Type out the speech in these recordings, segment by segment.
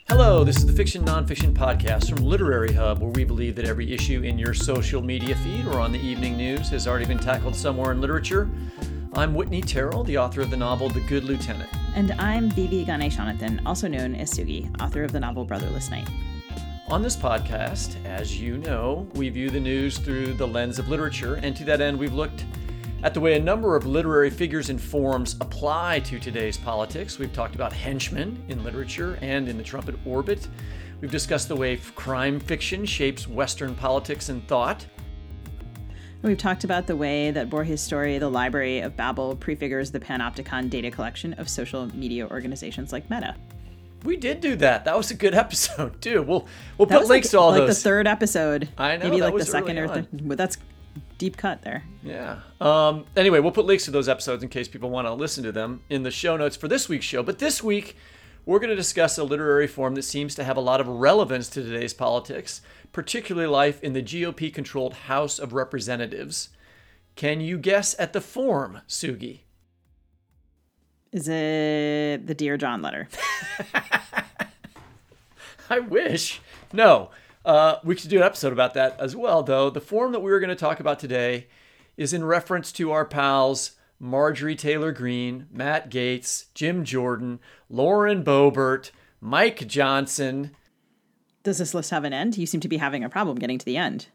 Hello, this is the Fiction Nonfiction Podcast from Literary Hub, where we believe that every issue in your social media feed or on the evening news has already been tackled somewhere in literature. I'm Whitney Terrell, the author of the novel The Good Lieutenant. And I'm Bibi Ganeshanathan, also known as Sugi, author of the novel Brotherless Night. On this podcast, as you know, we view the news through the lens of literature, and to that end, we've looked at the way a number of literary figures and forms apply to today's politics. We've talked about henchmen in literature and in the trumpet orbit. We've discussed the way crime fiction shapes Western politics and thought. We've talked about the way that Borges' story, The Library of Babel, prefigures the Panopticon data collection of social media organizations like Meta. We did do that. That was a good episode, too. We'll put links to all those. Like the third episode. I know. Maybe that like was the second early or third. But that's deep cut there. Yeah. Anyway, we'll put links to those episodes in case people want to listen to them in the show notes for this week's show. But this week, we're going to discuss a literary form that seems to have a lot of relevance to today's politics, particularly life in the GOP-controlled House of Representatives. Can you guess at the form, Sugi? Is it the Dear John letter? I wish. No. We could do an episode about that as well, though. The form that we're going to talk about today is in reference to our pals Marjorie Taylor Greene, Matt Gaetz, Jim Jordan, Lauren Boebert, Mike Johnson. Does this list have an end? You seem to be having a problem getting to the end.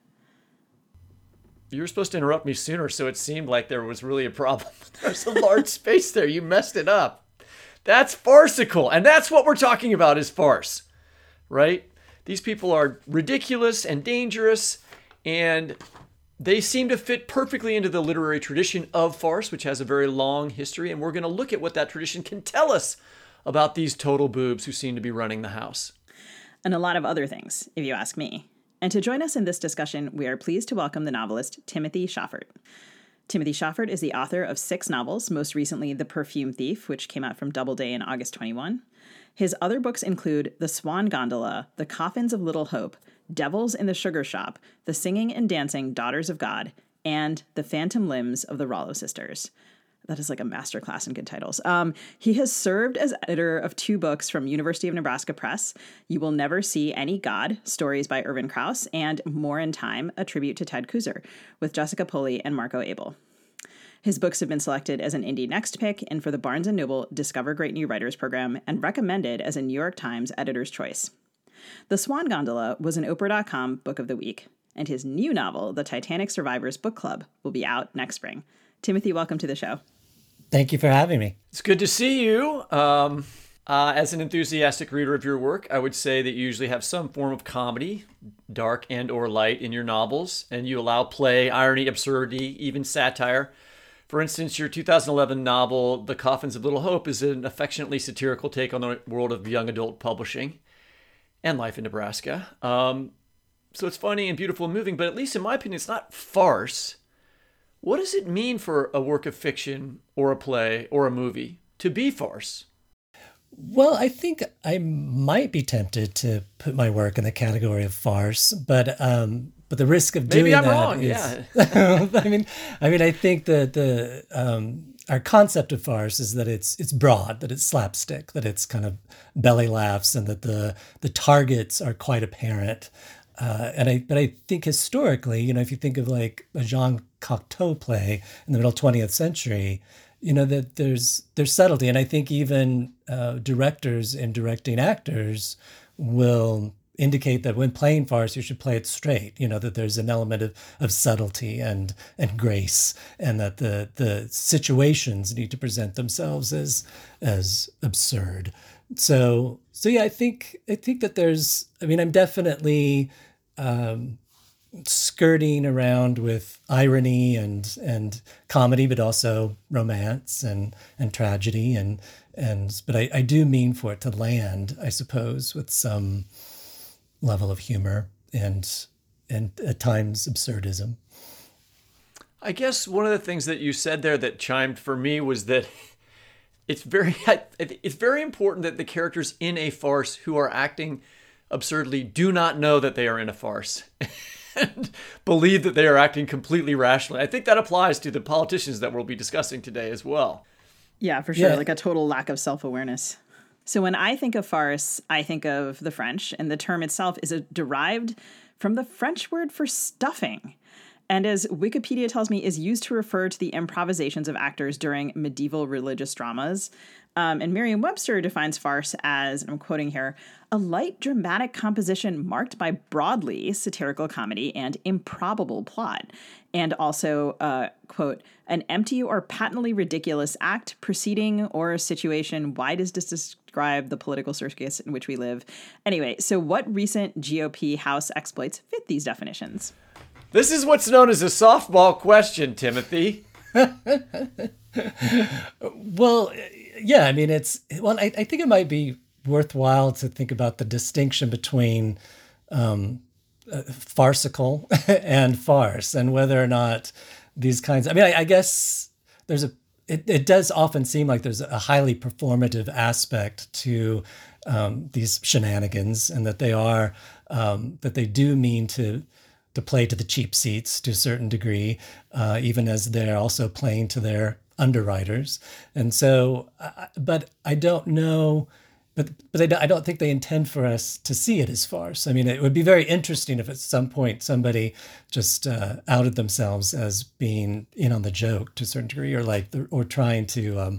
You were supposed to interrupt me sooner, so it seemed like there was really a problem. There's a large space there. You messed it up. That's farcical, and that's what we're talking about is farce, right? These people are ridiculous and dangerous, and they seem to fit perfectly into the literary tradition of farce, which has a very long history, and we're going to look at what that tradition can tell us about these total boobs who seem to be running the house. And a lot of other things, if you ask me. And to join us in this discussion, we are pleased to welcome the novelist Timothy Shafferdt. Timothy Shafferdt is the author of 6 novels, most recently The Perfume Thief, which came out from Doubleday in August 21. His other books include The Swan Gondola, The Coffins of Little Hope, Devils in the Sugar Shop, The Singing and Dancing Daughters of God, and The Phantom Limbs of the Rollo Sisters. That is like a masterclass in good titles. He has served as editor of 2 books from University of Nebraska Press, You Will Never See Any God, Stories by Irvin Krauss, and More in Time, a tribute to Ted Kooser, with Jessica Pulley and Marco Abel. His books have been selected as an Indie Next Pick and for the Barnes & Noble Discover Great New Writers program and recommended as a New York Times Editor's Choice. The Swan Gondola was an Oprah.com Book of the Week, and his new novel, The Titanic Survivors Book Club, will be out next spring. Timothy, welcome to the show. Thank you for having me. It's good to see you. As an enthusiastic reader of your work, I would say that you usually have some form of comedy, dark and or light, in your novels, and you allow play, irony, absurdity, even satire. For instance, your 2011 novel, The Coffins of Little Hope, is an affectionately satirical take on the world of young adult publishing and life in Nebraska. So it's funny and beautiful and moving, but at least in my opinion, it's not farce. What does it mean for a work of fiction or a play or a movie to be farce? Well, I think I might be tempted to put my work in the category of farce, but the risk of doing that wrong, is, yeah. I think that our concept of farce is that it's broad, that it's slapstick, that it's kind of belly laughs, and that the targets are quite apparent. But I think historically, if you think of like a Jean Cocteau play in the middle 20th century, that there's subtlety. And I think even directors and directing actors will indicate that when playing farce, you should play it straight, that there's an element of subtlety and grace, and that the situations need to present themselves as absurd. So yeah, I think that there's, I'm definitely skirting around with irony and comedy, but also romance and tragedy but I do mean for it to land, I suppose, with some level of humor and at times absurdism. I guess one of the things that you said there that chimed for me was that it's very important that the characters in a farce who are acting absurdly do not know that they are in a farce and believe that they are acting completely rationally. I think that applies to the politicians that we'll be discussing today as well. Yeah, for sure. Yeah. Like a total lack of self-awareness. So when I think of farce, I think of the French, and the term itself is derived from the French word for stuffing. And as Wikipedia tells me, is used to refer to the improvisations of actors during medieval religious dramas. And Merriam-Webster defines farce as, and I'm quoting here, a light dramatic composition marked by broadly satirical comedy and improbable plot. And also, quote, an empty or patently ridiculous act, proceeding, or situation. Why does this describe the political circus in which we live? Anyway, so what recent GOP House exploits fit these definitions? This is what's known as a softball question, Timothy. Well, yeah, I mean, I think it might be worthwhile to think about the distinction between farcical and farce, and whether or not these kinds, I guess it does often seem like there's a highly performative aspect to these shenanigans, and that they do mean to play to the cheap seats to a certain degree, even as they're also playing to their underwriters. And so, but I don't know, but I don't think they intend for us to see it as farce. I mean, it would be very interesting if at some point somebody just outed themselves as being in on the joke to a certain degree, or trying to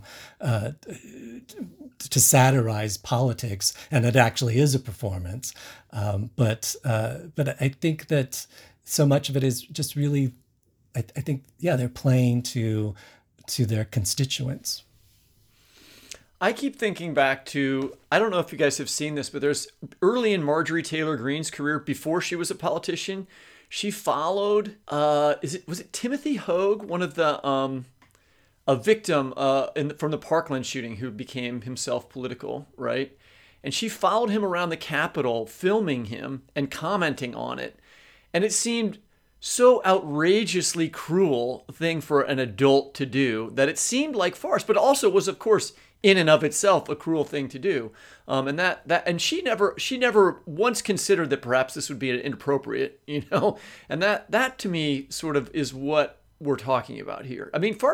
satirize politics, and it actually is a performance. But I think that so much of it is just really, I think, yeah, they're playing to their constituents. I keep thinking back to, I don't know if you guys have seen this, but there's early in Marjorie Taylor Greene's career, before she was a politician, she followed, was it Timothy Hogue, one of the, a victim from the Parkland shooting, who became himself political, right? And she followed him around the Capitol, filming him and commenting on it. And it seemed so outrageously cruel thing for an adult to do that it seemed like farce, but also was, of course, in and of itself a cruel thing to do. And she never once considered that perhaps this would be inappropriate, And that to me sort of is what we're talking about here. I mean,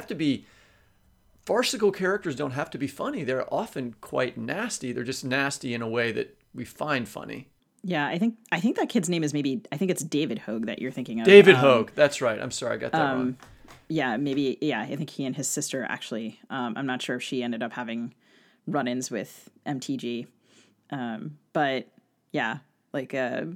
farcical characters don't have to be funny. They're often quite nasty. They're just nasty in a way that we find funny. Yeah, I think that kid's name is I think it's David Hogue that you're thinking of. David Hogue, that's right. I'm sorry, I got that wrong. Yeah, maybe. Yeah, I think he and his sister actually. I'm not sure if she ended up having run-ins with MTG, but yeah, like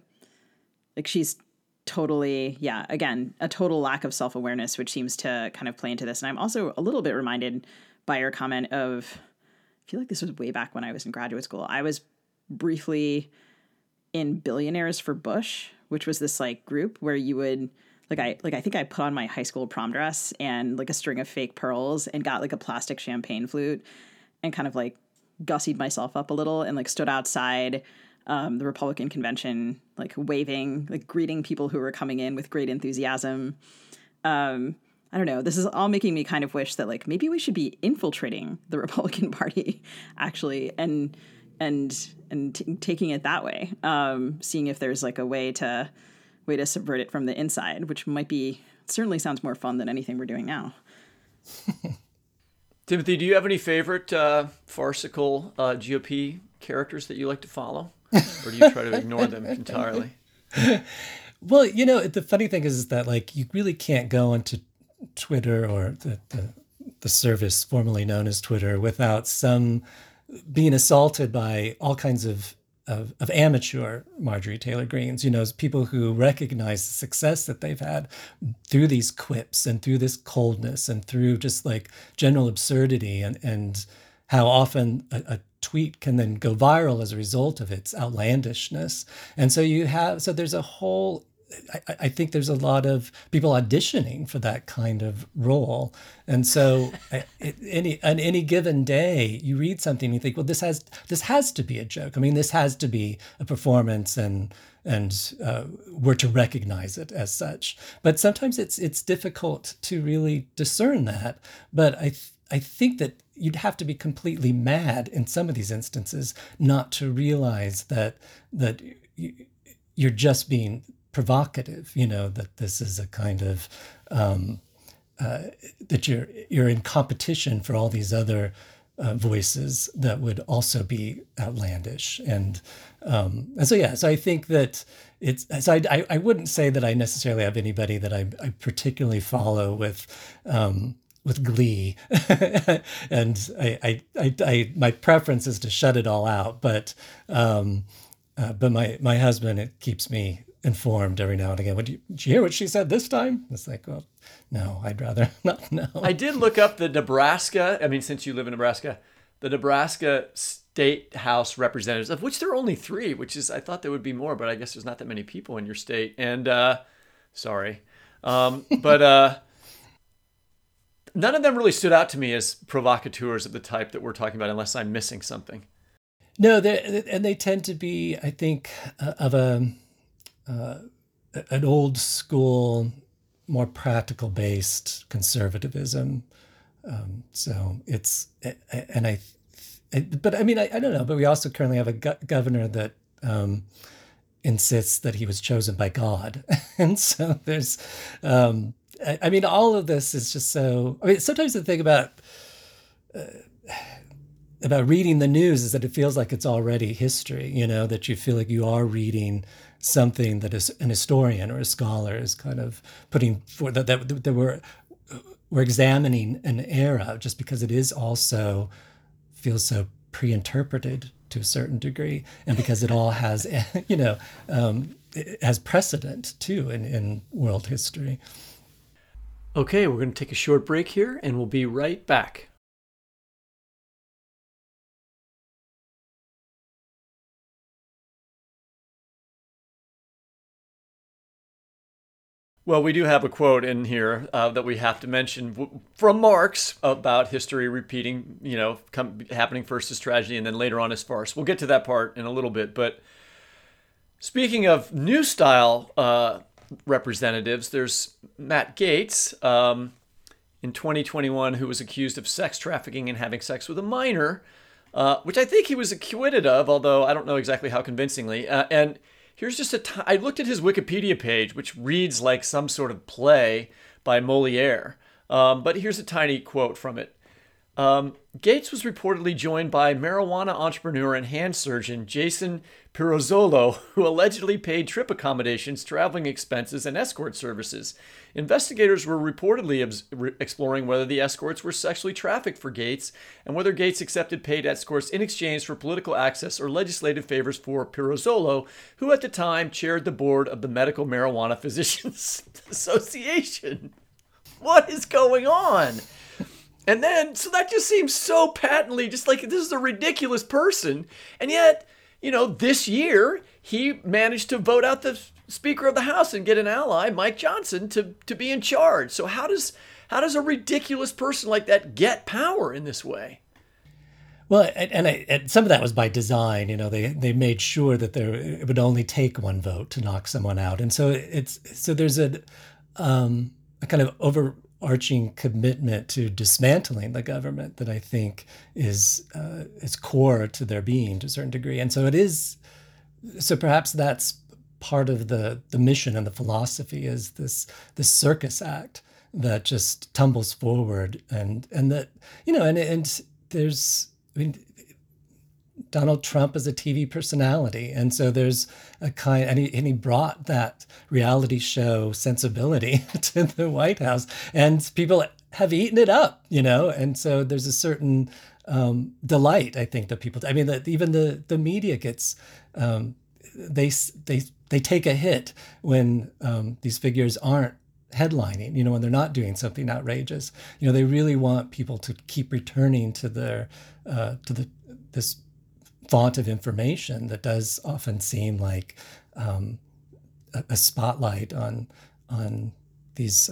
she's totally, yeah. Again, a total lack of self-awareness, which seems to kind of play into this. And I'm also a little bit reminded by your comment of, I feel like this was way back when I was in graduate school. I was briefly in Billionaires for Bush, which was this like group where you would I think I put on my high school prom dress and like a string of fake pearls and got like a plastic champagne flute and kind of like gussied myself up a little and like stood outside the Republican convention, like waving, like greeting people who were coming in with great enthusiasm. I don't know. This is all making me kind of wish that like maybe we should be infiltrating the Republican Party actually and taking it that way, seeing if there's like a way to subvert it from the inside, which certainly sounds more fun than anything we're doing now. Timothy, do you have any favorite farcical GOP characters that you like to follow? Or do you try to ignore them entirely? Well, the funny thing is that like you really can't go onto Twitter or the service formerly known as Twitter without some being assaulted by all kinds of amateur Marjorie Taylor Greenes, people who recognize the success that they've had through these quips and through this coldness and through just like general absurdity and how often a tweet can then go viral as a result of its outlandishness. And so there's a whole, I think there's a lot of people auditioning for that kind of role. And so on any given day, you read something and you think, well, this has to be a joke. I mean, this has to be a performance and we're to recognize it as such. But sometimes it's difficult to really discern that. But I think that you'd have to be completely mad in some of these instances not to realize that you're just being provocative, that this is a kind of that you're in competition for all these other voices that would also be outlandish. And so, yeah, so I think that I wouldn't say that I necessarily have anybody that I particularly follow with glee. And my preference is to shut it all out. But my husband, it keeps me informed every now and again. Did you hear what she said this time? It's like, well, no, I'd rather not know. I did look up the Nebraska, since you live in Nebraska, the Nebraska State House representatives, of which there are only 3, which is, I thought there would be more, but I guess there's not that many people in your state. And, sorry. But none of them really stood out to me as provocateurs of the type that we're talking about, unless I'm missing something. No, they tend to be, I think, of an old school, more practical based conservatism. So it's, but I don't know, but we also currently have a governor that insists that he was chosen by God. And so there's, all of this is just so, sometimes the thing about reading the news is that it feels like it's already history, that you feel like you are reading something that is an historian or a scholar is kind of putting forth, that we're examining an era, just because it is also feels so pre-interpreted to a certain degree, and because it all has, it has precedent too in world history. Okay, we're going to take a short break here, and we'll be right back. Well, we do have a quote in here that we have to mention from Marx about history repeating, happening first as tragedy and then later on as farce. We'll get to that part in a little bit. But speaking of new style representatives, there's Matt Gaetz in 2021 who was accused of sex trafficking and having sex with a minor, which I think he was acquitted of, although I don't know exactly how convincingly. And here's just I looked at his Wikipedia page, which reads like some sort of play by Moliere. But here's a tiny quote from it. Gaetz was reportedly joined by marijuana entrepreneur and hand surgeon Jason Pirozzolo, who allegedly paid trip accommodations, traveling expenses, and escort services. Investigators were reportedly exploring whether the escorts were sexually trafficked for Gaetz and whether Gaetz accepted paid escorts in exchange for political access or legislative favors for Pirozzolo, who at the time chaired the board of the Medical Marijuana Physicians Association. What is going on? And then, so that just seems so patently just like this is a ridiculous person. And yet, this year, he managed to vote out the Speaker of the House and get an ally, Mike Johnson, to be in charge. So how does a ridiculous person like that get power in this way? Well, and some of that was by design. They made sure that it would only take one vote to knock someone out. And so there's a kind of overarching commitment to dismantling the government that I think is core to their being to a certain degree. And so so perhaps that's part of the mission and the philosophy is this circus act that just tumbles forward and that, and there's, Donald Trump is a TV personality. And so there's and he brought that reality show sensibility to the White House, and people have eaten it up, and so there's a certain delight, I think, that people, that even the media gets, they take a hit when these figures aren't headlining, when they're not doing something outrageous. They really want people to keep returning to this font of information that does often seem like a spotlight on these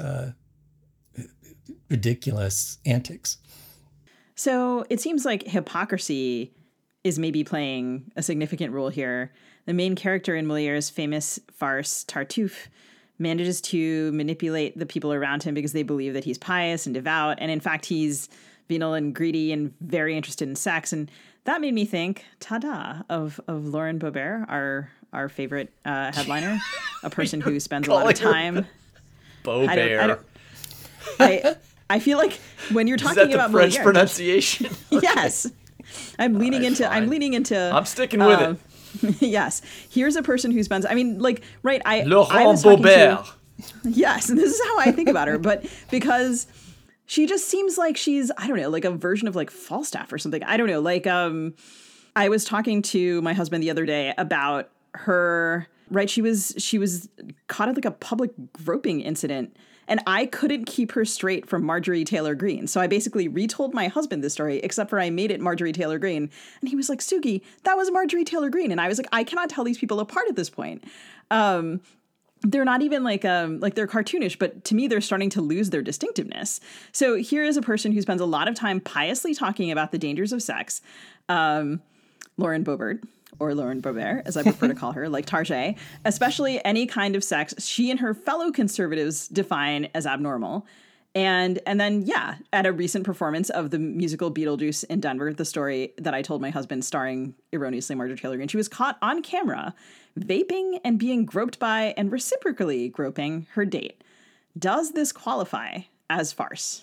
ridiculous antics. So it seems like hypocrisy is maybe playing a significant role here. The main character in Moliere's famous farce, Tartuffe, manages to manipulate the people around him because they believe that he's pious and devout. And in fact, he's venal and greedy and very interested in sex. And that made me think, ta-da, of Lauren Boebert, our favorite headliner, a person who spends a lot of time. Boebert. I feel like when you're Is talking that the about French Molière, pronunciation? yes, I'm leaning into. I'm sticking with it. Yes, here's a person who spends. I mean, like, right? I Laurent was talking Baubert. Yes, and this is how I think about her, but because she just seems like she's, I don't know, like a version of like Falstaff or something. I don't know. Like, I was talking to my husband the other day about her, right? She was caught in like a public groping incident, and I couldn't keep her straight from Marjorie Taylor Greene. So I basically retold my husband this story, except for I made it Marjorie Taylor Greene. And he was like, Sugi, that was Marjorie Taylor Greene. And I was like, I cannot tell these people apart at this point. They're not even like they're cartoonish, but to me, they're starting to lose their distinctiveness. So here is a person who spends a lot of time piously talking about the dangers of sex. Lauren Boebert, or Lauren Boebert, as I prefer to call her, like Tarjay, especially any kind of sex she and her fellow conservatives define as abnormal. And then, yeah, at a recent performance of the musical Beetlejuice in Denver, the story that I told my husband starring erroneously Marjorie Taylor Greene, she was caught on camera vaping and being groped by and reciprocally groping her date. Does this qualify as farce?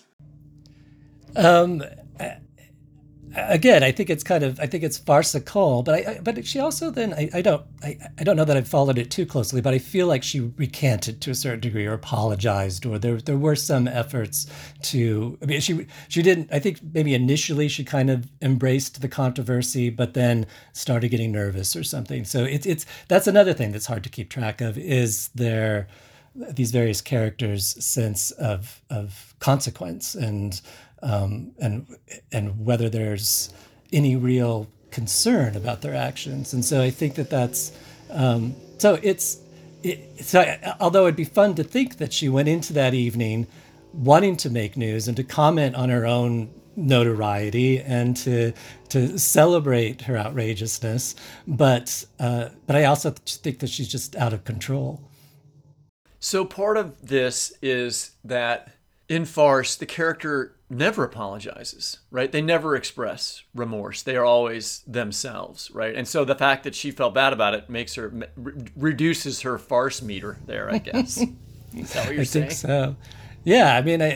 Again, I think it's farcical, but she also then I don't know that I've followed it too closely, but I feel like she recanted to a certain degree or apologized, or there were some efforts to. I mean, she didn't. I think maybe initially she kind of embraced the controversy, but then started getting nervous or something. So it's that's another thing that's hard to keep track of, is these various characters' sense of consequence and whether there's any real concern about their actions. And so I think that's although it'd be fun to think that she went into that evening wanting to make news and to comment on her own notoriety and to celebrate her outrageousness, but I also think that she's just out of control. So part of this is that in farce, the character never apologizes, right? They never express remorse. They are always themselves, right? And so the fact that she felt bad about it makes her reduces her farce meter there, I guess. Is that what you're saying? I think so. Yeah, I mean,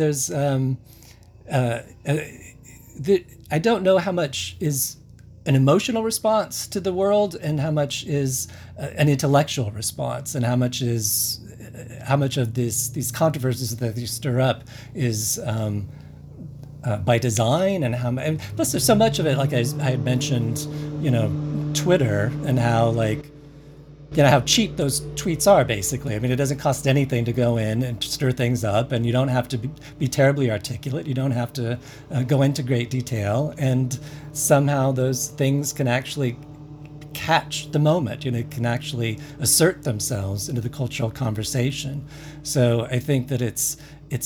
I don't know how much is an emotional response to the world and how much is an intellectual response, and how much of these controversies that they stir up is by design, and plus there's so much of it, like I had mentioned, Twitter, and how how cheap those tweets are, basically. I mean, it doesn't cost anything to go in and stir things up, and you don't have to be terribly articulate. You don't have to go into great detail, and somehow those things can actually catch the moment. Can actually assert themselves into the cultural conversation. So I think that it's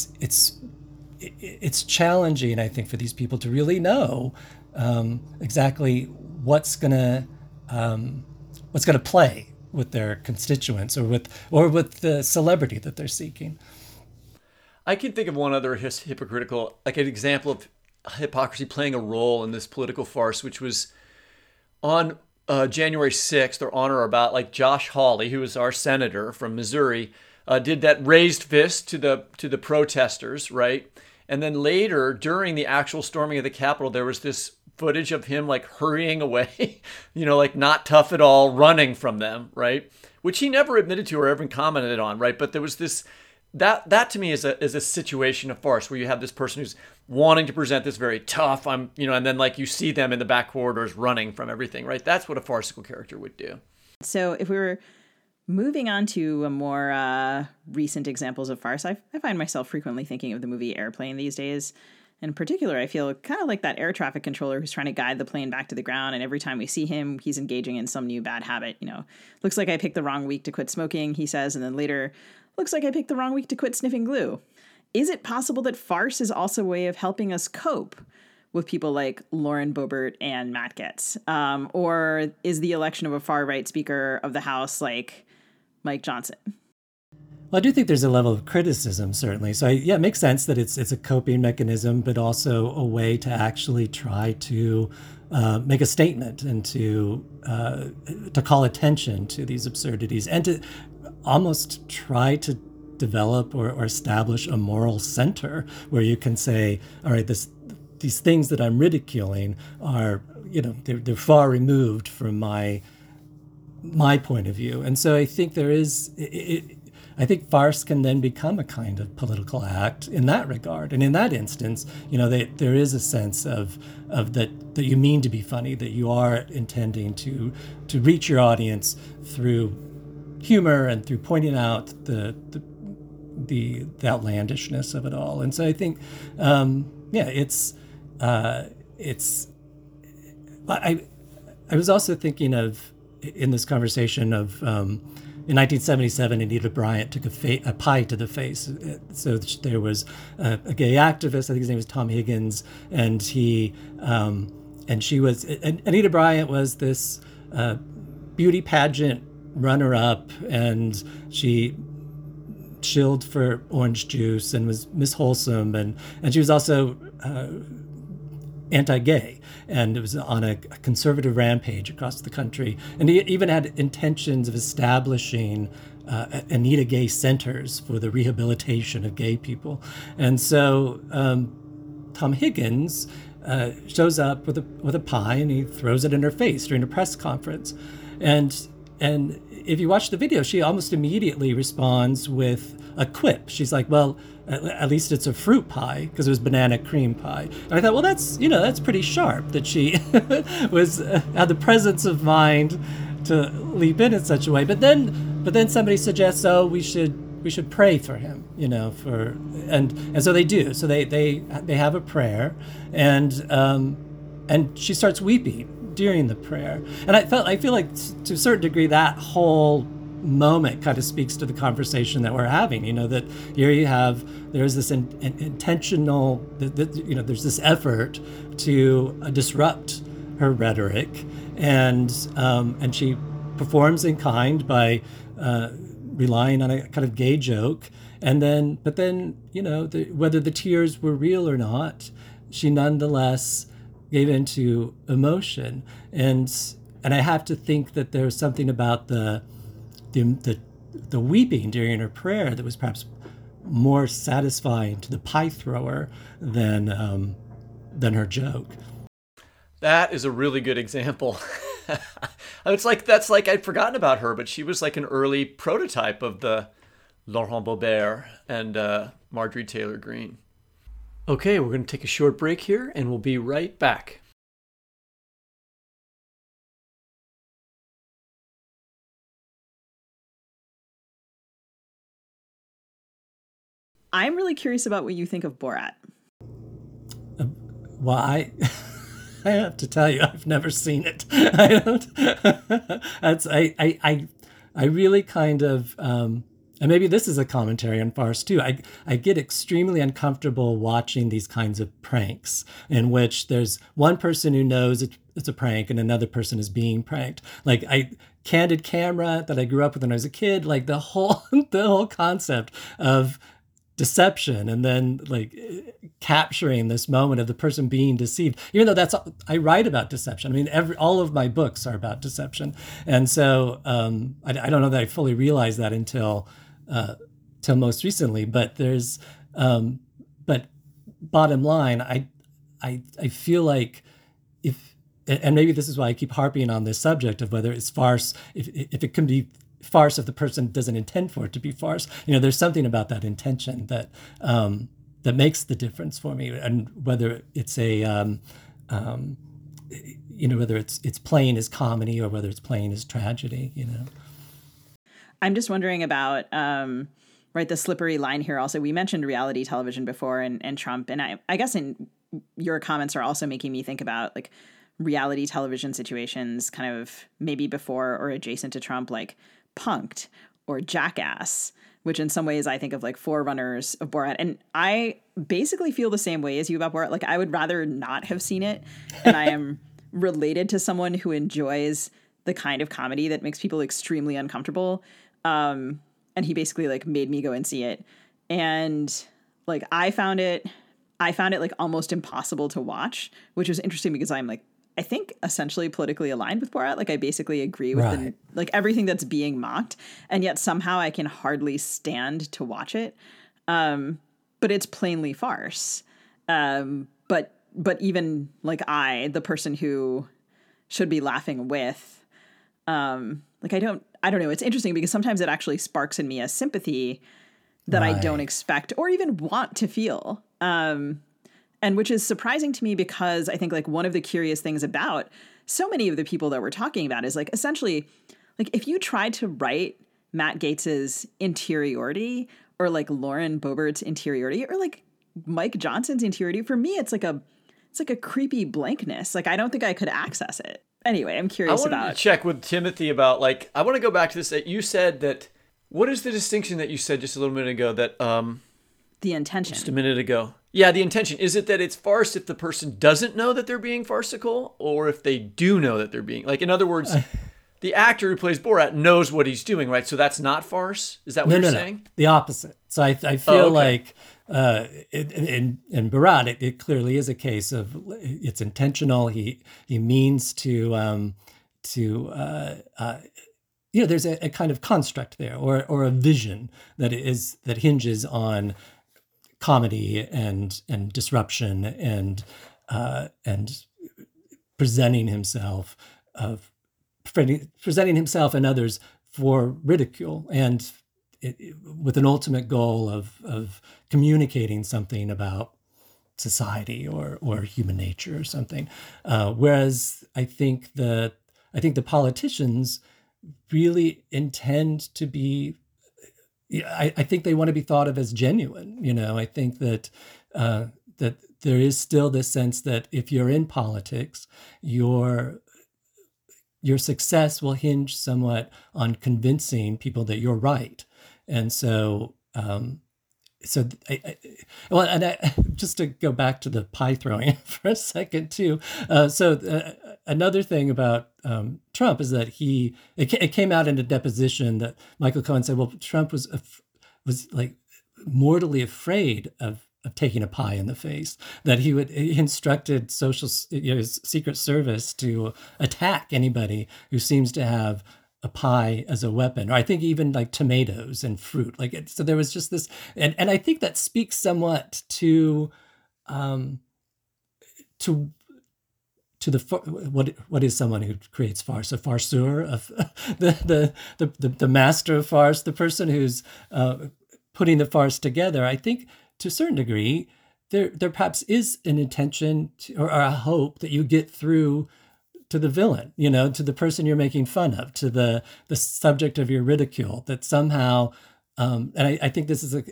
challenging, I think, for these people to really know exactly what's gonna play with their constituents or with the celebrity that they're seeking. I can think of one other hypocritical, like an example of hypocrisy playing a role in this political farce, which was on January 6th, or on or about, like Josh Hawley, who was our senator from Missouri, did that raised fist to the protesters, right? And then later, during the actual storming of the Capitol, there was this footage of him like hurrying away, like not tough at all, running from them, right? Which he never admitted to or ever commented on, right? But there was this, that to me is a situation of farce, where you have this person who's wanting to present this very tough, and then like you see them in the back corridors running from everything, right? That's what a farcical character would do. So if we were moving on to a more recent examples of farce, I find myself frequently thinking of the movie Airplane these days. In particular, I feel kind of like that air traffic controller who's trying to guide the plane back to the ground, and every time we see him, he's engaging in some new bad habit. Looks like I picked the wrong week to quit smoking, he says, and then later, looks like I picked the wrong week to quit sniffing glue. Is it possible that farce is also a way of helping us cope with people like Lauren Boebert and Matt Gaetz? Or is the election of a far-right Speaker of the House like Mike Johnson? Well, I do think there's a level of criticism, certainly. So, it makes sense that it's a coping mechanism, but also a way to actually try to make a statement and to call attention to these absurdities, and to almost try to develop or establish a moral center where you can say, all right, these things that I'm ridiculing are, they're far removed from my point of view. And so I think I think farce can then become a kind of political act in that regard. And in that instance, there is a sense of that you mean to be funny, that you are intending to reach your audience through humor and through pointing out the outlandishness of it all. And so I think, I was also thinking of, in this conversation of, in 1977, Anita Bryant took a pie to the face. So there was a gay activist, I think his name was Tom Higgins, and Anita Bryant was this beauty pageant runner-up, and she chilled for orange juice and was Miss Wholesome, and she was also anti-gay, and it was on a conservative rampage across the country. And he even had intentions of establishing Anita Gay centers for the rehabilitation of gay people. And so Tom Higgins shows up with a pie, and he throws it in her face during a press conference. And if you watch the video, she almost immediately responds with a quip. She's like, well, at least it's a fruit pie, because it was banana cream pie. And I thought, well, that's pretty sharp that she had the presence of mind to leap in such a way. But then somebody suggests, oh, we should pray for him, and so they do. So they have a prayer, and she starts weeping during the prayer. And I feel like to a certain degree that whole moment kind of speaks to the conversation that we're having, that here there's this intentional, there's this effort to disrupt her rhetoric, and she performs in kind by relying on a kind of gay joke, but then whether the tears were real or not, she nonetheless gave into emotion, and I have to think that there's something about the weeping during her prayer that was perhaps more satisfying to the pie thrower than her joke. That is a really good example. That's like I'd forgotten about her, but she was like an early prototype of the Laurent Bobert and Marjorie Taylor Greene. Okay, we're going to take a short break here, and we'll be right back. I'm really curious about what you think of Borat. Well, I have to tell you, I've never seen it. I don't. I really kind of, and maybe this is a commentary on farce too. I get extremely uncomfortable watching these kinds of pranks in which there's one person who knows it's a prank and another person is being pranked. Like Candid Camera that I grew up with when I was a kid. Like the whole concept of deception, and then like capturing this moment of the person being deceived, even though I write about deception. I mean, all of my books are about deception. And so I don't know that I fully realized that until most recently, but but bottom line, I feel like and maybe this is why I keep harping on this subject of whether it's farce, if it can be farce if the person doesn't intend for it to be farce. There's something about that intention that makes the difference for me, and whether it's whether it's playing as comedy or whether it's playing as tragedy. I'm just wondering about the slippery line here. Also, we mentioned reality television before and Trump, and I guess in your comments are also making me think about like reality television situations kind of maybe before or adjacent to Trump, like Punk'd or Jackass, which in some ways I think of like forerunners of Borat. And I basically feel the same way as you about Borat. Like I would rather not have seen it. And I am related to someone who enjoys the kind of comedy that makes people extremely uncomfortable. And he basically like made me go and see it. And like I found it like almost impossible to watch, which was interesting because I'm like I think, essentially politically aligned with Borat. Like, I basically agree with Right. like everything that's being mocked, and yet somehow I can hardly stand to watch it. But it's plainly farce. But even like the person who should be laughing with, like I don't know. It's interesting because sometimes it actually sparks in me a sympathy that I don't Right. expect or even want to feel. And which is surprising to me because I think like one of the curious things about so many of the people that we're talking about is like essentially like if you tried to write Matt Gates's interiority or like Lauren Boebert's interiority or like Mike Johnson's interiority, for me it's like a creepy blankness. Like I don't think I could access it. Anyway, I'm I curious wanted about to check with Timothy about like I want to go back to this that you said that what is the distinction that you said just a little minute ago that the intention. just a minute ago? Yeah, the intention. Is it that it's farce if the person doesn't know that they're being farcical or if they do know that they're being like in other words the actor who plays Borat knows what he's doing, right? So that's not farce? Is that what you're saying? The opposite. So I feel okay. like in Borat, it clearly is a case of it's intentional. He means to there's a kind of construct there or a vision that hinges on comedy and disruption and presenting himself and others for ridicule and with an ultimate goal of communicating something about society or human nature or something. Whereas I think the politicians really intend to be. I think they want to be thought of as genuine. I think that that there is still this sense that if you're in politics, your success will hinge somewhat on convincing people that you're right. And so, just to go back to the pie throwing for a second too. Another thing about Trump is that it came out in a deposition that Michael Cohen said, well, Trump was like mortally afraid of taking a pie in the face, that he instructed his Secret Service to attack anybody who seems to have a pie as a weapon, or I think even like tomatoes and fruit. So there was just this, and I think that speaks somewhat to what is someone who creates farce, a farceur, of the master of farce, the person who's putting the farce together. I think to a certain degree, there perhaps is an intention or a hope that you get through to the villain, to the person you're making fun of, to the subject of your ridicule, that somehow, and I think this is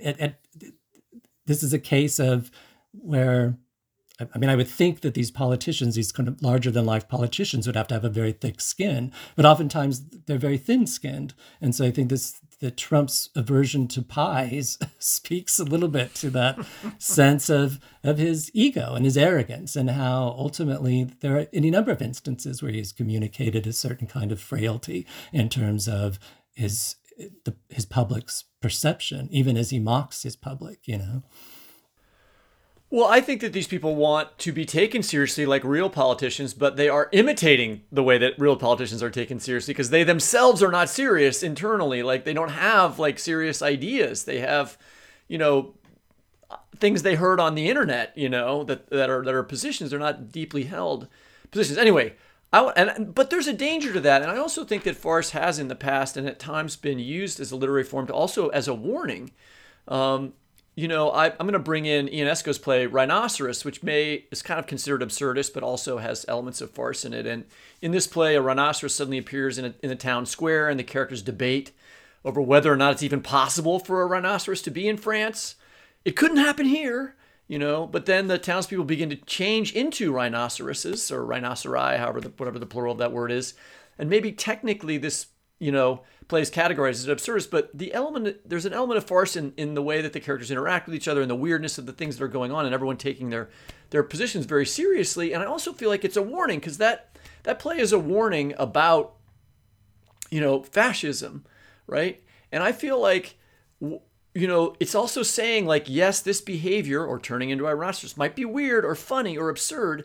a case of where, I would think that these politicians, these kind of larger than life politicians, would have to have a very thick skin, but oftentimes they're very thin skinned. And so I think that Trump's aversion to pies speaks a little bit to that sense of his ego and his arrogance, and how ultimately there are any number of instances where he's communicated a certain kind of frailty in terms of his public's perception, even as he mocks his public, Well, I think that these people want to be taken seriously like real politicians, but they are imitating the way that real politicians are taken seriously because they themselves are not serious internally. Like they don't have like serious ideas. They have, things they heard on the internet, that are positions. They're not deeply held positions. Anyway, but there's a danger to that. And I also think that farce has in the past and at times been used as a literary form to also as a warning. I'm going to bring in Ionesco's play Rhinoceros, which is kind of considered absurdist, but also has elements of farce in it. And in this play, a rhinoceros suddenly appears in the town square, and the characters debate over whether or not it's even possible for a rhinoceros to be in France. It couldn't happen here, but then the townspeople begin to change into rhinoceroses or rhinoceri, whatever the plural of that word is. And maybe technically this plays categorized as absurdist, but there's an element of farce in the way that the characters interact with each other and the weirdness of the things that are going on, and everyone taking their positions very seriously. And I also feel like it's a warning because that play is a warning about fascism, right? And I feel like it's also saying like, yes, this behavior or turning into a rhinoceros might be weird or funny or absurd,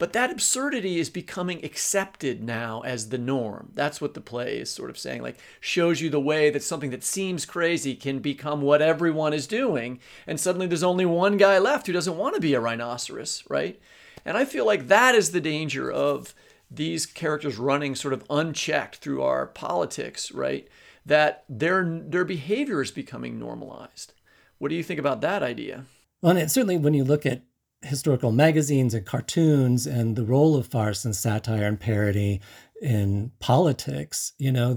But that absurdity is becoming accepted now as the norm. That's what the play is sort of saying, like shows you the way that something that seems crazy can become what everyone is doing. And suddenly there's only one guy left who doesn't want to be a rhinoceros, right? And I feel like that is the danger of these characters running sort of unchecked through our politics, right? That their behavior is becoming normalized. What do you think about that idea? Well, and certainly when you look at historical magazines and cartoons and the role of farce and satire and parody in politics,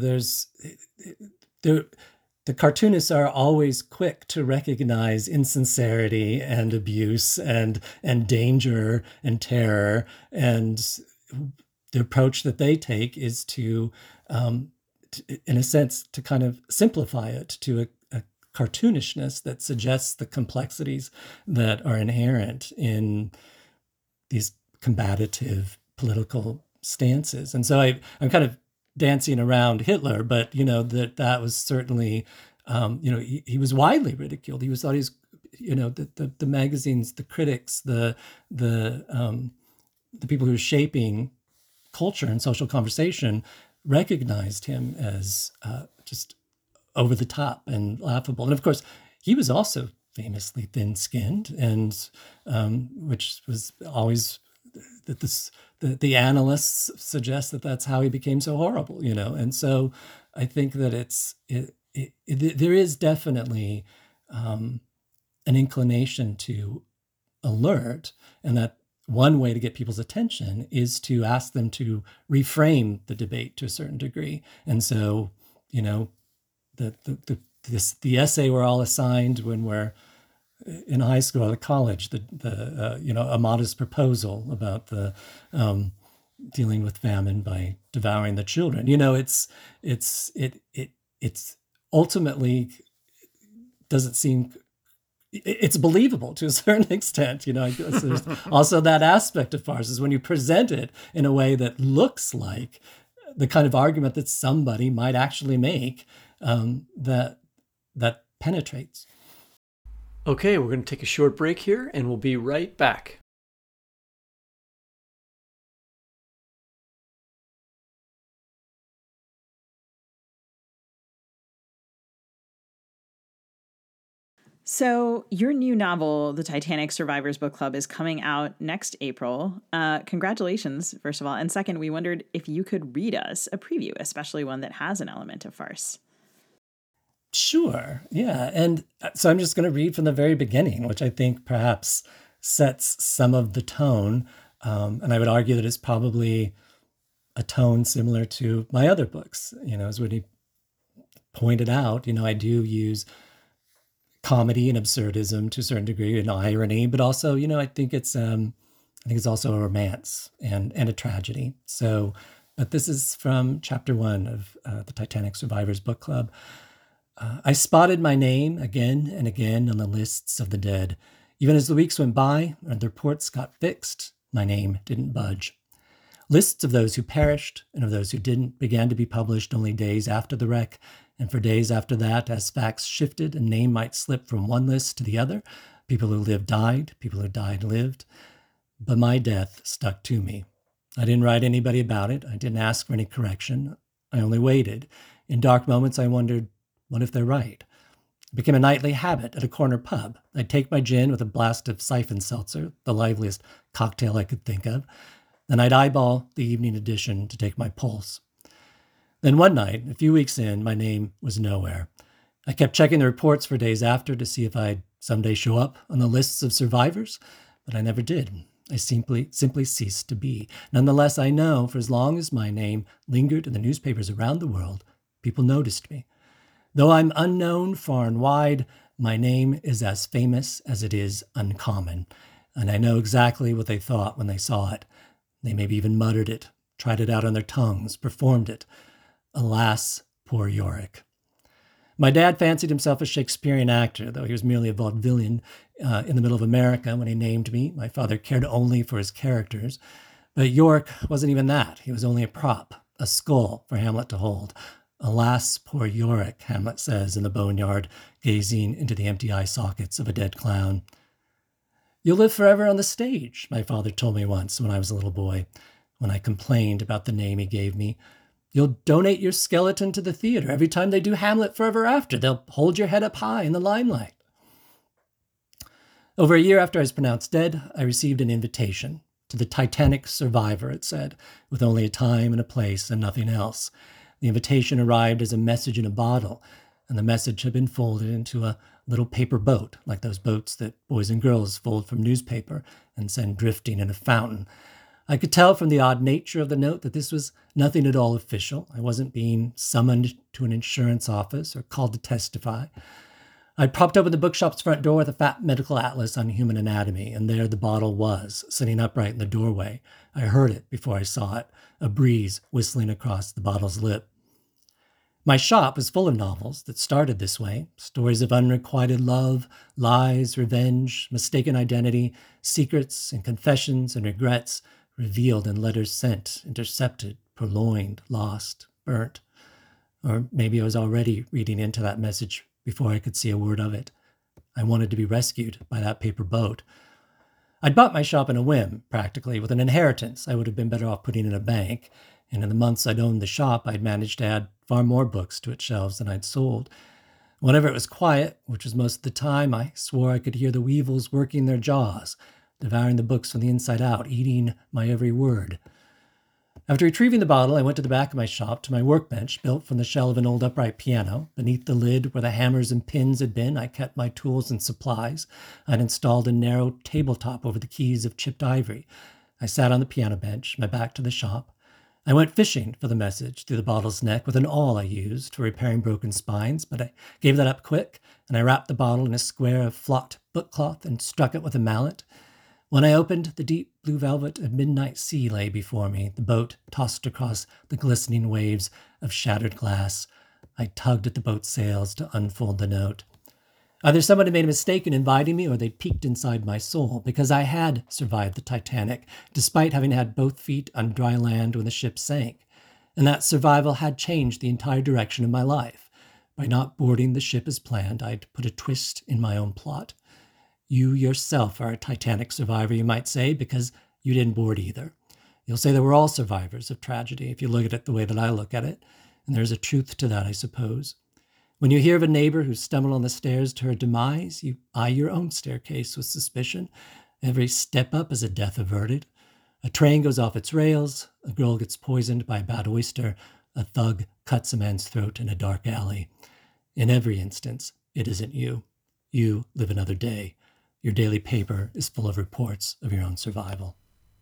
the cartoonists are always quick to recognize insincerity and abuse and danger and terror. And the approach that they take is to in a sense, to kind of simplify it to a cartoonishness that suggests the complexities that are inherent in these combative political stances. And so I'm kind of dancing around Hitler, but that was certainly, he was widely ridiculed. He was thought he's, the magazines, the critics, the people who were shaping culture and social conversation recognized him as just over the top and laughable. And of course, he was also famously thin-skinned, and which was always that the analysts suggest that that's how he became so horrible, And so I think that there is definitely an inclination to alert, and that one way to get people's attention is to ask them to reframe the debate to a certain degree. And so, the essay we're all assigned when we're in high school or college, a modest proposal about the dealing with famine by devouring the children. It's ultimately doesn't seem. It's believable to a certain extent, There's also that aspect of farce is when you present it in a way that looks like the kind of argument that somebody might actually make, that penetrates. Okay, we're going to take a short break here, and we'll be right back. So your new novel, The Titanic Survivors Book Club, is coming out next April. Congratulations, first of all. And second, we wondered if you could read us a preview, especially one that has an element of farce. Sure, yeah. And so I'm just going to read from the very beginning, which I think perhaps sets some of the tone. And I would argue that it's probably a tone similar to my other books. As Whitney pointed out, I do use comedy and absurdism to a certain degree, and irony, but also, I think it's also a romance and a tragedy. So, but this is from chapter 1 of the Titanic Survivors Book Club. I spotted my name again and again on the lists of the dead. Even as the weeks went by and the reports got fixed, my name didn't budge. Lists of those who perished and of those who didn't began to be published only days after the wreck, and for days after that, as facts shifted, a name might slip from one list to the other. People who lived died, people who died lived. But my death stuck to me. I didn't write anybody about it. I didn't ask for any correction. I only waited. In dark moments, I wondered, what if they're right? It became a nightly habit at a corner pub. I'd take my gin with a blast of siphon seltzer, the liveliest cocktail I could think of. Then I'd eyeball the evening edition to take my pulse. Then one night, a few weeks in, my name was nowhere. I kept checking the reports for days after to see if I'd someday show up on the lists of survivors, but I never did. I simply ceased to be. Nonetheless, I know for as long as my name lingered in the newspapers around the world, people noticed me. Though I'm unknown far and wide, my name is as famous as it is uncommon, and I know exactly what they thought when they saw it. They maybe even muttered it, tried it out on their tongues, performed it. Alas, poor Yorick. My dad fancied himself a Shakespearean actor, though he was merely a vaudevillian in the middle of America when he named me. My father cared only for his characters. But Yorick wasn't even that. He was only a prop, a skull for Hamlet to hold. Alas, poor Yorick, Hamlet says in the boneyard, gazing into the empty eye sockets of a dead clown. You'll live forever on the stage, my father told me once when I was a little boy, when I complained about the name he gave me. You'll donate your skeleton to the theater. Every time they do Hamlet Forever After, they'll hold your head up high in the limelight. Over a year after I was pronounced dead, I received an invitation to the Titanic Survivor, it said, with only a time and a place and nothing else. The invitation arrived as a message in a bottle, and the message had been folded into a little paper boat, like those boats that boys and girls fold from newspaper and send drifting in a fountain. I could tell from the odd nature of the note that this was nothing at all official. I wasn't being summoned to an insurance office or called to testify. I propped open the bookshop's front door with a fat medical atlas on human anatomy, and there the bottle was, sitting upright in the doorway. I heard it before I saw it, a breeze whistling across the bottle's lip. My shop was full of novels that started this way, stories of unrequited love, lies, revenge, mistaken identity, secrets and confessions and regrets, revealed in letters sent, intercepted, purloined, lost, burnt. Or maybe I was already reading into that message before I could see a word of it. I wanted to be rescued by that paper boat. I'd bought my shop in a whim, practically, with an inheritance I would have been better off putting in a bank, and in the months I'd owned the shop, I'd managed to add far more books to its shelves than I'd sold. Whenever it was quiet, which was most of the time, I swore I could hear the weevils working their jaws, devouring the books from the inside out, eating my every word. After retrieving the bottle, I went to the back of my shop to my workbench, built from the shell of an old upright piano. Beneath the lid, where the hammers and pins had been, I kept my tools and supplies. I'd installed a narrow tabletop over the keys of chipped ivory. I sat on the piano bench, my back to the shop. I went fishing for the message through the bottle's neck with an awl I used for repairing broken spines, but I gave that up quick, and I wrapped the bottle in a square of flocked bookcloth and struck it with a mallet. When I opened, the deep blue velvet of midnight sea lay before me, the boat tossed across the glistening waves of shattered glass. I tugged at the boat's sails to unfold the note. Either someone had made a mistake in inviting me, or they'd peeked inside my soul, because I had survived the Titanic, despite having had both feet on dry land when the ship sank. And that survival had changed the entire direction of my life. By not boarding the ship as planned, I'd put a twist in my own plot. You yourself are a Titanic survivor, you might say, because you didn't board either. You'll say that we're all survivors of tragedy, if you look at it the way that I look at it. And there's a truth to that, I suppose. When you hear of a neighbor who stumbled on the stairs to her demise, you eye your own staircase with suspicion. Every step up is a death averted. A train goes off its rails, a girl gets poisoned by a bad oyster, a thug cuts a man's throat in a dark alley. In every instance, it isn't you. You live another day. Your daily paper is full of reports of your own survival.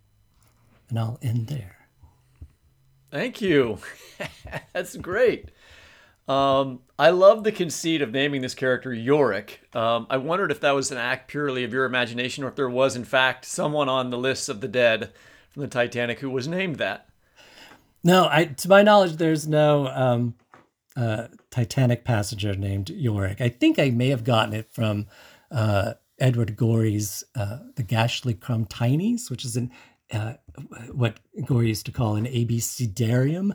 And I'll end there. Thank you. That's great. I love the conceit of naming this character Yorick. I wondered if that was an act purely of your imagination, or if there was, in fact, someone on the lists of the dead from the Titanic who was named that. No, to my knowledge, there's no Titanic passenger named Yorick. I think I may have gotten it from Edward Gorey's The Gashly Crumb Tinies, which is what Gorey used to call an abecedarium.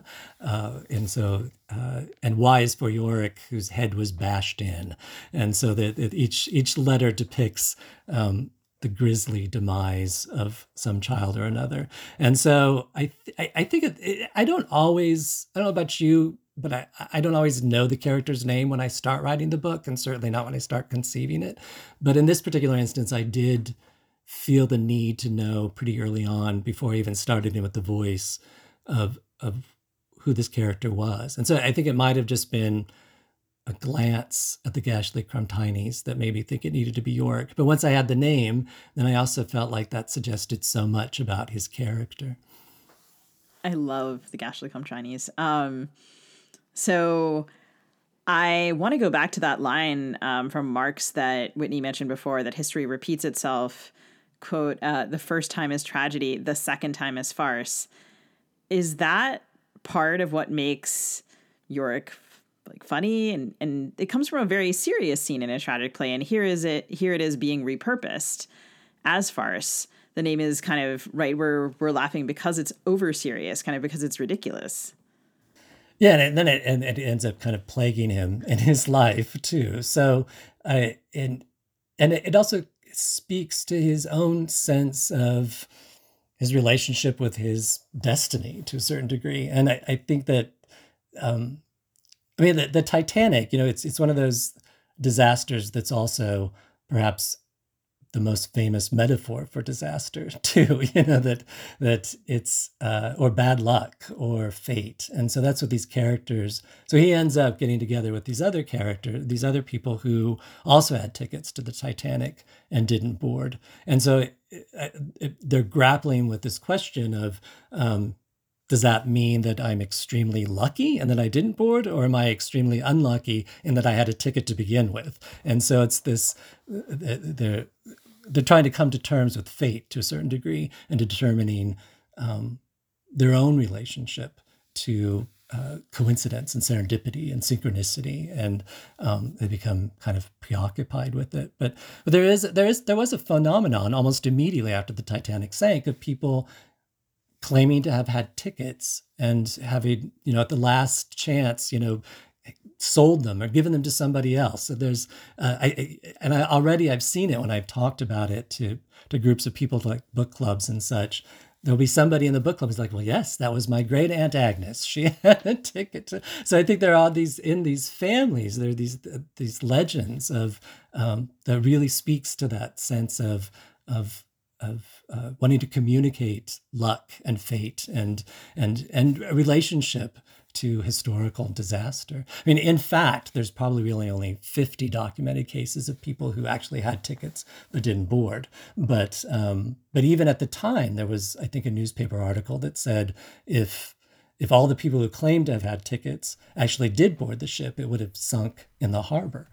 And Y is for Yorick, whose head was bashed in. And so that each letter depicts the grisly demise of some child or another. And so I think I don't know about you, but I don't always know the character's name when I start writing the book, and certainly not when I start conceiving it. But in this particular instance, I did feel the need to know pretty early on, before I even started in with the voice, of who this character was. And so I think it might have just been a glance at the Gashly Crumb Tinies that made me think it needed to be Yorick. But once I had the name, then I also felt like that suggested so much about his character. I love the Gashly Crumb Tinies. So I want to go back to that line from Marx that Whitney mentioned before, that history repeats itself. Quote, the first time is tragedy, the second time is farce. Is that part of what makes Yorick funny? And it comes from a very serious scene in a tragic play. And here it is being repurposed as farce. The name is kind of right where we're laughing because it's over serious, kind of because it's ridiculous. Yeah, and then it ends up kind of plaguing him in his life too. So it also speaks to his own sense of his relationship with his destiny to a certain degree. And I think that, the Titanic, it's one of those disasters that's also perhaps the most famous metaphor for disaster too, that it's, or bad luck or fate. And so that's what these characters, so he ends up getting together with these other people who also had tickets to the Titanic and didn't board. And so they're grappling with this question of, does that mean that I'm extremely lucky and that I didn't board, or am I extremely unlucky in that I had a ticket to begin with? And so it's this, they're trying to come to terms with fate to a certain degree and to determining their own relationship to coincidence and serendipity and synchronicity, and they become kind of preoccupied with it. But there was a phenomenon almost immediately after the Titanic sank of people claiming to have had tickets and having, at the last chance, sold them or given them to somebody else. So there's, I've seen it when I've talked about it to groups of people, like book clubs and such. There'll be somebody in the book club who's like, well, yes, that was my great Aunt Agnes. She had a ticket. So I think there are in these families, there are these legends of that really speaks to that sense of wanting to communicate luck and fate and a relationship to historical disaster. In fact, there's probably really only 50 documented cases of people who actually had tickets but didn't board. But even at the time, there was, I think, a newspaper article that said if all the people who claimed to have had tickets actually did board the ship, it would have sunk in the harbor.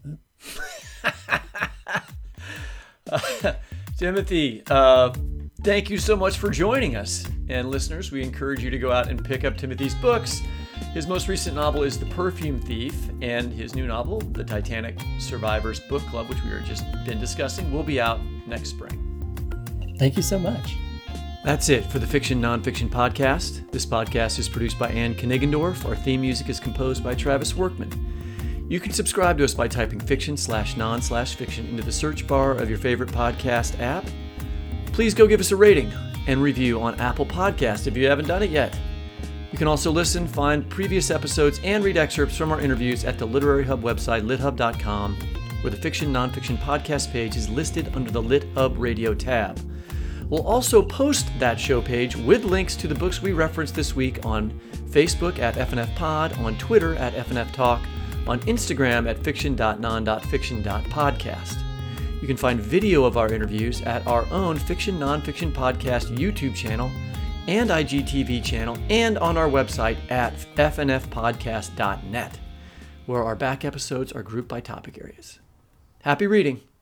Timothy, thank you so much for joining us. And listeners, we encourage you to go out and pick up Timothy's books. His most recent novel is The Perfume Thief, and his new novel, The Titanic Survivors Book Club, which we have just been discussing, will be out next spring. Thank you so much. That's it for the Fiction Nonfiction Podcast. This podcast is produced by Ann Kniggendorf. Our theme music is composed by Travis Workman. You can subscribe to us by typing fiction/non/fiction into the search bar of your favorite podcast app. Please go give us a rating and review on Apple Podcasts if you haven't done it yet. You can also listen, find previous episodes, and read excerpts from our interviews at the Literary Hub website, lithub.com, where the Fiction Nonfiction Podcast page is listed under the Lit Hub Radio tab. We'll also post that show page with links to the books we referenced this week on Facebook at FNF Pod, on Twitter at FNF Talk, on Instagram at fiction.non.fiction.podcast. You can find video of our interviews at our own Fiction Nonfiction Podcast YouTube channel and IGTV channel, and on our website at fnfpodcast.net, where our back episodes are grouped by topic areas. Happy reading!